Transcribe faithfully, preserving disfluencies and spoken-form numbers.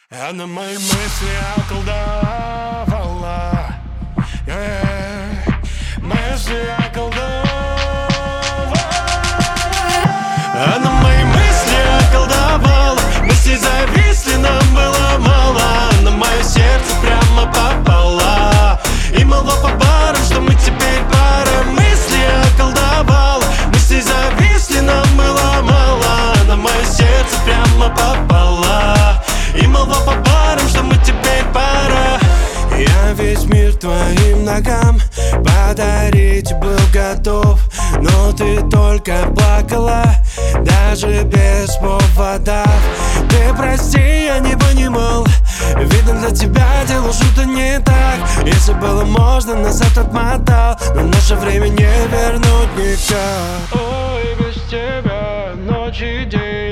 Она мои мысли околдовала, yeah. Мысли околдовала. Она мои мысли околдовала. Мы с ней зависли, нам было мало. На мое сердце прямо попала. И молва по барам, что мы теперь пара. Мысли околдовала. Мы с ней зависли, нам было мало. На мое сердце прямо попала. И молва по барам, что мы теперь пара. Я весь мир твоим ногам подарить был готов, но ты только плакала, даже без повода. Ты прости, я не понимал, видно, для тебя делал что-то не так. Если было можно, назад отмотал, но наше время не вернуть никак. Ой, без тебя ночь и день.